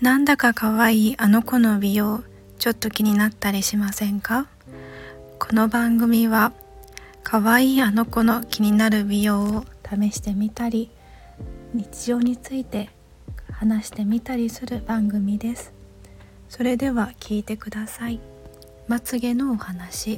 なんだか可愛いあの子の美容、ちょっと気になったりしませんか？この番組は可愛いあの子の気になる美容を試してみたり、日常について話してみたりする番組です。それでは聞いてください。まつげのお話。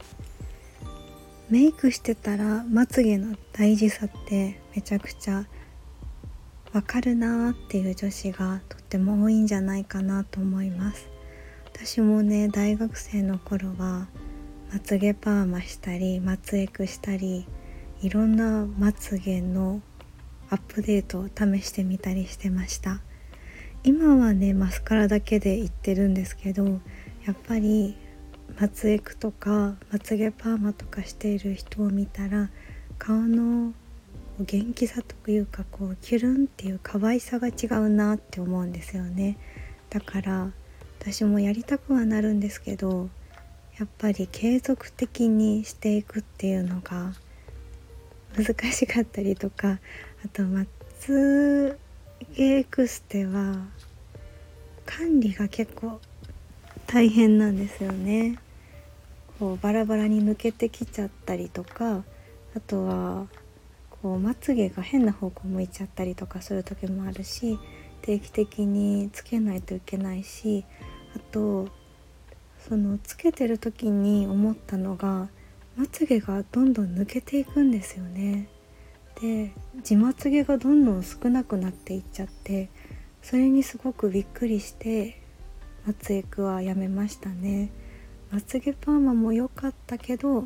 メイクしてたらまつげの大事さってめちゃくちゃわかるなーっていう女子がとっても多いんじゃないかなと思います。私もね、大学生の頃はまつげパーマしたりまつエクしたり、いろんなまつげのアップデートを試してみたりしてました。今はね、マスカラだけで言ってるんですけど、やっぱりまつエクとかまつげパーマとかしている人を見たら、顔の元気さというか、キュルンっていう可愛さが違うなって思うんですよね。だから私もやりたくはなるんですけど、やっぱり継続的にしていくっていうのが難しかったりとか、あとまつげエクステは管理が結構大変なんですよね。バラバラに抜けてきちゃったりとか、あとはまつげが変な方向向いちゃったりとかする時もあるし、定期的につけないといけないし、あとそのつけてる時に思ったのが、まつげがどんどん抜けていくんですよね。で、自まつげがどんどん少なくなっていっちゃって、それにすごくびっくりしてまつエクはやめましたね。まつげパーマも良かったけど、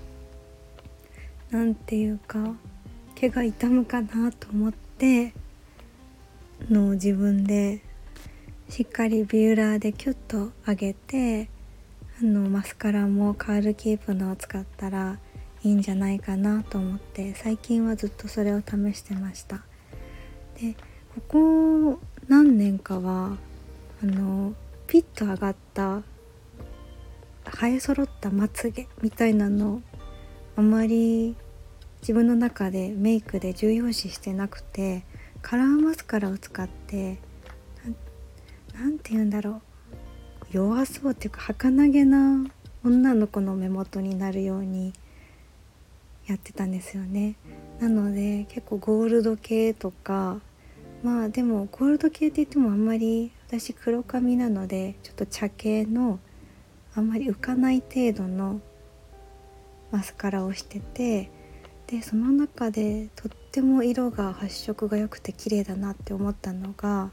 なんていうか毛が傷むかなと思って自分でしっかりビューラーでキュッと上げて、マスカラもカールキープのを使ったらいいんじゃないかなと思って、最近はずっとそれを試してました。で、ここ何年かはピッと上がった生え揃ったまつげみたいなのあまり自分の中でメイクで重要視してなくて、カラーマスカラを使ってなんて言うんだろう、弱そうっていうか儚げな女の子の目元になるようにやってたんですよね。なので結構ゴールド系とか、でもゴールド系って言ってもあんまり私黒髪なので、ちょっと茶系のあんまり浮かない程度のマスカラをしてて、でその中でとっても色が発色が良くて綺麗だなって思ったのが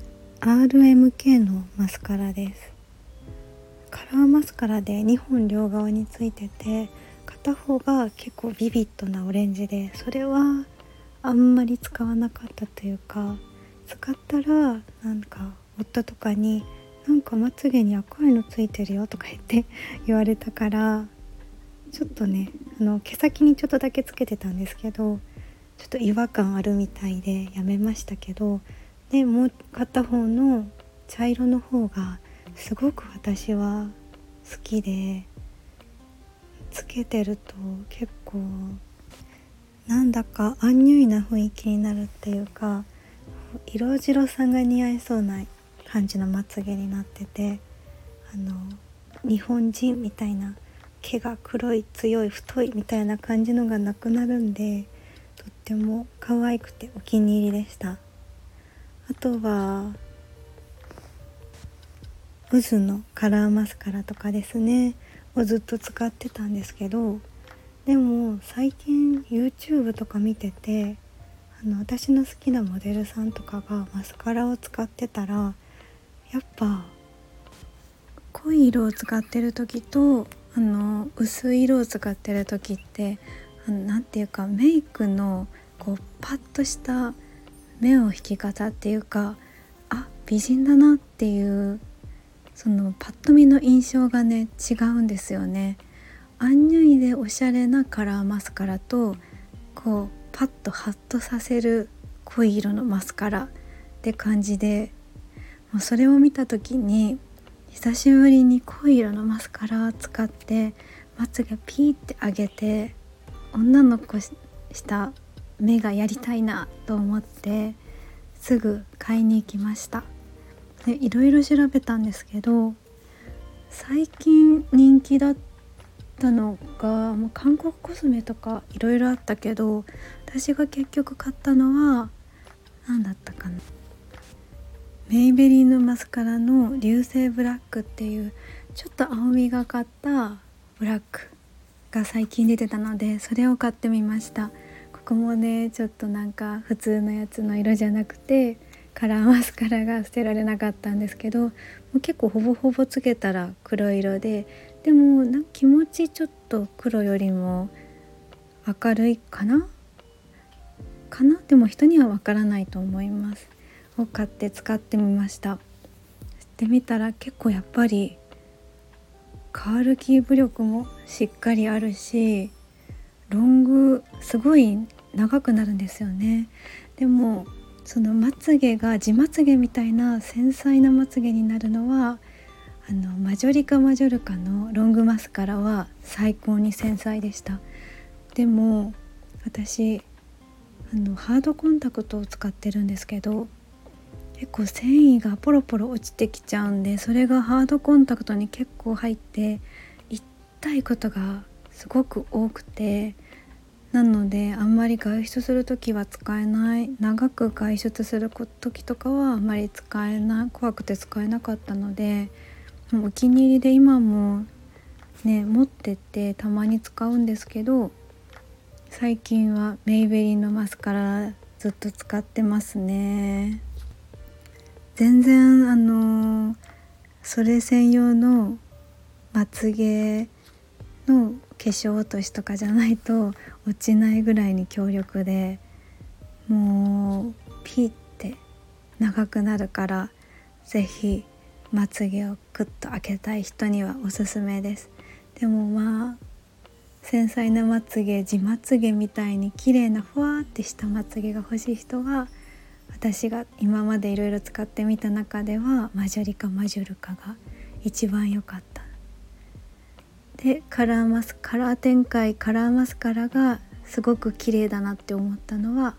RMK のマスカラです。カラーマスカラで2本両側についてて、片方が結構ビビッドなオレンジで、それはあんまり使わなかったというか、使ったらなんか夫とかになんかまつげに赤いのついてるよとか言われたから、ちょっとね、毛先にちょっとだけつけてたんですけど、ちょっと違和感あるみたいでやめましたけど、でもう片方の茶色の方がすごく私は好きで、つけてると結構なんだかアンニュイな雰囲気になるっていうか、色白さんが似合いそうな感じのまつげになってて、日本人みたいな毛が黒い強い太いみたいな感じのがなくなるんで、とっても可愛くてお気に入りでした。あとは渦のカラーマスカラとかですねをずっと使ってたんですけど、でも最近 YouTube とか見てて、私の好きなモデルさんとかがマスカラを使ってたら、やっぱ濃い色を使ってる時と薄い色を使ってる時って、なんていうかメイクのパッとした目を引き方っていうか、美人だなっていうそのパッと見の印象がね違うんですよね。アンニュイでおしゃれなカラーマスカラとパッとハッとさせる濃い色のマスカラって感じで、もうそれを見た時に久しぶりに濃い色のマスカラを使ってまつげピーって上げて女の子した目がやりたいなと思ってすぐ買いに行きました。 でいろいろ調べたんですけど、最近人気だったのがもう韓国コスメとかいろいろあったけど、私が結局買ったのは何だったかな、メイベリーのマスカラの流星ブラックっていうちょっと青みがかったブラックが最近出てたので、それを買ってみました。ここもねちょっとなんか普通のやつの色じゃなくてカラーマスカラが捨てられなかったんですけど、もう結構ほぼほぼつけたら黒色で、でもなんか気持ちちょっと黒よりも明るいかな、でも人にはわからないと思います。を買って使ってみました。してみたら結構やっぱりカールキープ力もしっかりあるし、ロングすごい長くなるんですよね。でもそのまつげが地まつげみたいな繊細なまつげになるのはマジョリカマジョルカのロングマスカラは最高に繊細でした。でも私ハードコンタクトを使ってるんですけど、結構繊維がポロポロ落ちてきちゃうんで、それがハードコンタクトに結構入って痛いことがすごく多くて、なのであんまり外出するときは使えない、長く外出する時とかはあんまり使えない、怖くて使えなかったので、もうお気に入りで今もね持っててたまに使うんですけど、最近はメイベリーのマスカラずっと使ってますね。全然それ専用のまつげの化粧落としとかじゃないと落ちないぐらいに強力で、もうピッて長くなるから、ぜひまつげをクッと開けたい人にはおすすめです。でもまあ繊細なまつげ、地まつげみたいに綺麗なふわーってしたまつげが欲しい人は、私が今までいろいろ使ってみた中ではマジョリカマジョルカが一番良かった。でカラーマスカラがすごく綺麗だなって思ったのは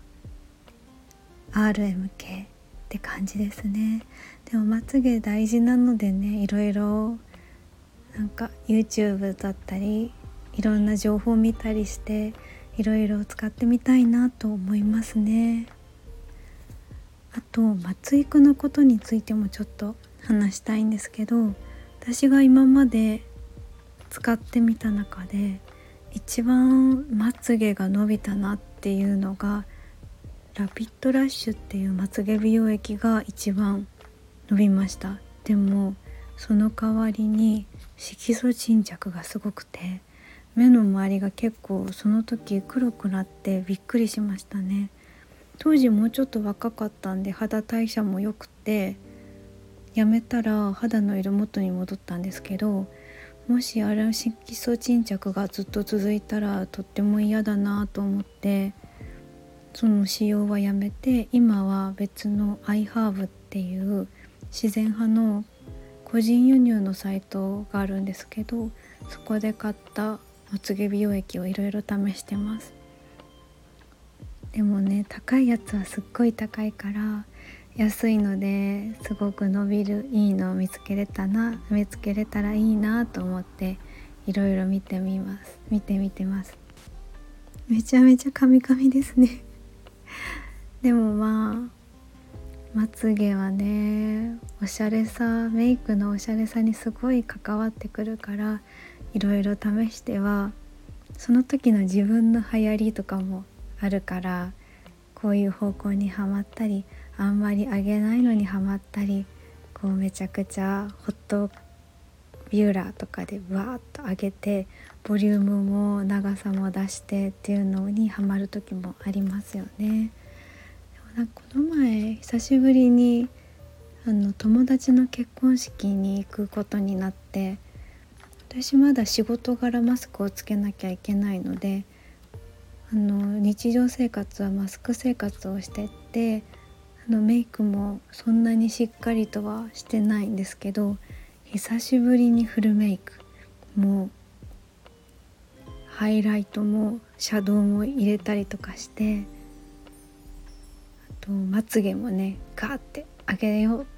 RMK って感じですね。でもまつげ大事なのでね、いろいろなんか YouTube だったりいろんな情報を見たりしていろいろ使ってみたいなと思いますね。あと松育のことについてもちょっと話したいんですけど、私が今まで使ってみた中で一番まつげが伸びたなっていうのがラピッドラッシュっていうまつげ美容液が一番伸びました。でもその代わりに色素沈着がすごくて、目の周りが結構その時黒くなってびっくりしましたね。当時もうちょっと若かったんで肌代謝も良くて、やめたら肌の色元に戻ったんですけど、もし色素沈着がずっと続いたらとっても嫌だなと思って、その使用はやめて、今は別のアイハーブっていう自然派の個人輸入のサイトがあるんですけど、そこで買ったまつげ美容液をいろいろ試してます。でもね、高いやつはすっごい高いから、安いのですごく伸びるいいのを見つけれたらいいなと思っていろいろ見てみてます。めちゃめちゃカミカミですねでもまつげはね、おしゃれさ、メイクのおしゃれさにすごい関わってくるから、いろいろ試してはその時の自分の流行りとかもあるから、こういう方向にはまったり、あんまり上げないのにはまったり、こうめちゃくちゃホットビューラーとかでわーっと上げてボリュームも長さも出してっていうのにはまる時もありますよね。でもなんかこの前久しぶりに友達の結婚式に行くことになって、私まだ仕事柄マスクをつけなきゃいけないので、日常生活はマスク生活をしてってメイクもそんなにしっかりとはしてないんですけど、久しぶりにフルメイクもハイライトもシャドウも入れたりとかして、あとまつげもねガーって上げようっ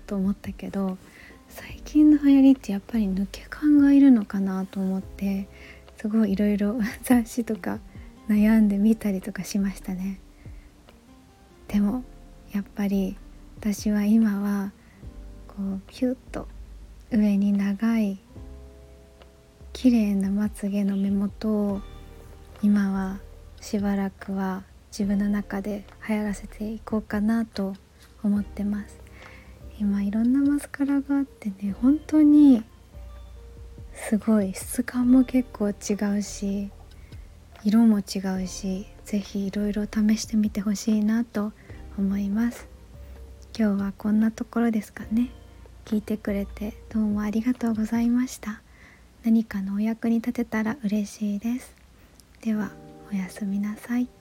と思ったけど、最近の流行りってやっぱり抜け感がいるのかなと思って、すごいいろいろ雑誌とか悩んでみたりとかしましたね。でもやっぱり私は今はこうピュッと上に長い綺麗なまつげの目元を今はしばらくは自分の中で流行らせていこうかなと思ってます。今いろんなマスカラがあってね、本当にすごい質感も結構違うし色も違うし、ぜひいろいろ試してみてほしいなと思います。今日はこんなところですかね。聞いてくれてどうもありがとうございました。何かのお役に立てたら嬉しいです。ではおやすみなさい。